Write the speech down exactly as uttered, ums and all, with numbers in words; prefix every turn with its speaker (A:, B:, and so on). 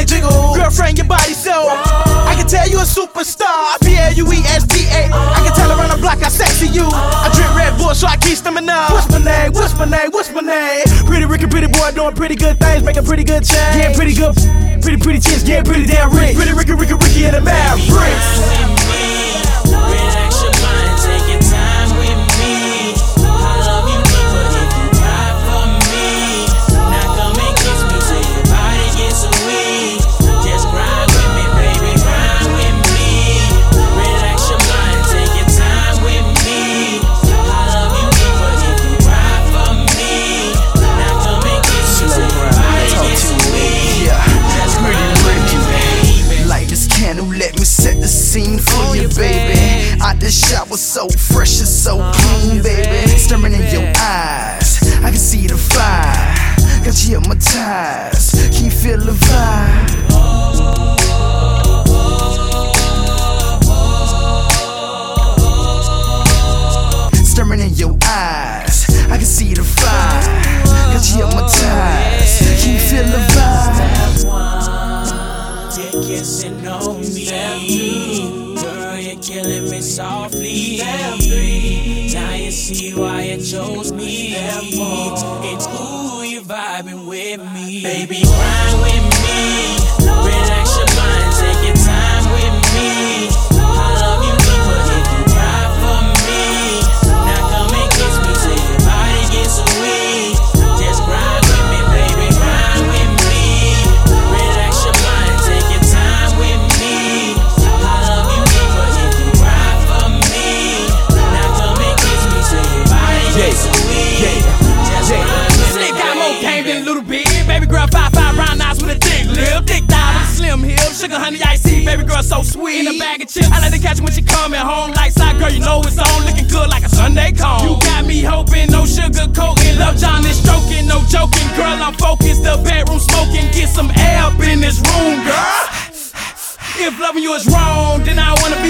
A: jiggle. Girlfriend, your body so I can tell you a superstar. P L U E S T A. I can tell around the block how sexy you. I drink Red Bull so I keep stamina. What's my name? What's my name? What's my name? Pretty Ricky, pretty boy doing pretty good things, making pretty good change. Getting pretty good, pretty pretty chicks, getting pretty damn rich. Pretty Ricky, Ricky, Ricky and the Mavericks.
B: Let me set the scene for you, baby. Out the shower so fresh and so clean, baby. Staring in your eyes, I can see the fire. Got you hypnotized, can you feel the vibe? Staring in your eyes, I can see the fire. Got you hypnotized, can you feel the vibe?
C: You're kissing on me, girl, you're killing me softly. Now you see why you chose me, and ooh, you're vibing with me. Baby, grind with me, relax your mind, take your time with me. I love you deeper if you cry for me. Now come and kiss me till your body gets weak. Just grind with me, baby, grind with me. Relax your mind, take your time with me. I love you deeper if you cry for me. Now come and kiss me till your body gets weak. Just grind with me.
A: Slick got more game than a little bit. Baby girl, five five round eyes with a thick lip, thick thigh with a slim hip, sugar honey iced tea. Baby girl so sweet, in a bag of chips. I like to catch when she coming home. Lights out, girl, you know it's on, looking good like a Sunday cone. You got me hoping, no sugar coating, love John is stroking, no joking. Girl, I'm focused, the bedroom smoking, get some air up in this room, girl. If loving you is wrong, then I wanna be